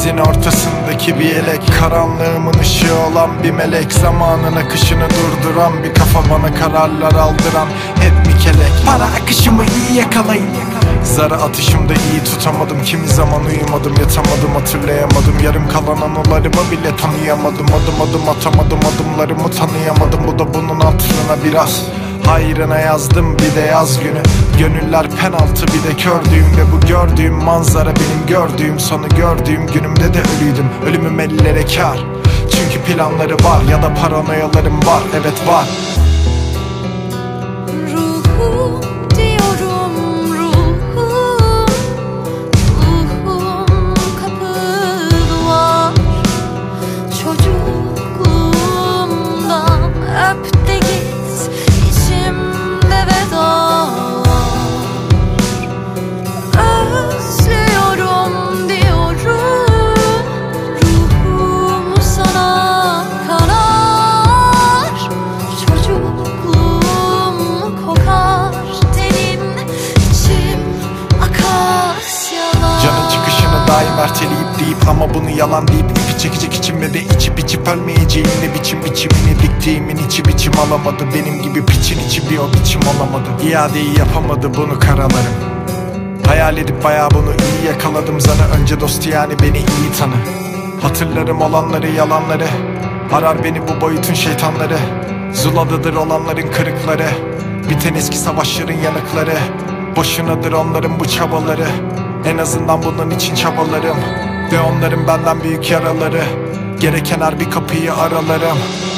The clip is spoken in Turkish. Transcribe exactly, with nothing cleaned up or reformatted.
Denizin ortasındaki bir yelek, karanlığımın ışığı olan bir melek, zamanın akışını durduran bir kafa, bana kararlar aldıran hep bir kelek. Para akışımı iyi yakalayın. Zarı atışımda iyi tutamadım, kimi zaman uyumadım, yatamadım, hatırlayamadım. Yarım kalan anılarımı bile tanıyamadım. Adım adım atamadım, adımlarımı tanıyamadım. Bu da bunun hatırına biraz. Hayrına yazdım bir de yaz günü. Gönüller penaltı bir de kördüğüm, ve bu gördüğüm manzara benim gördüğüm sonu. Gördüğüm günümde de ölüydüm, ölümüm ellere kar. Çünkü planları var ya da paranoyalarım var, evet var. Ruhum diyorum, ruhum, ruhum kapı duvar. Çocukluğumdan öp de git, içimde veda. Özlüyorum diyorum, ruhumu sana kanar. Çocukluğum kokar tenin, içim akasyalar. Canın çıkışını daim erteleyip deyip ama bunu yalan deyip ipi çekecek içime de içip içip ölmeyeceğim ne biçim biçimini diktiğimin içi biçim alamadı. Benim gibi piçin içi bir o biçim olamadı. İadeyi yapamadı bunu karalarım. Hayal edip bayağı bunu iyi yakaladım zanı. Önce dostu yani beni iyi tanı. Hatırlarım olanları yalanları. Arar beni bu boyutun şeytanları. Zuladadır olanların kırıkları. Biten eski savaşların yanıkları. Boşunadır onların bu çabaları. En azından bunun için çabalarım. Ve onların benden büyük yaraları. Gereken her bir kapıyı aralarım.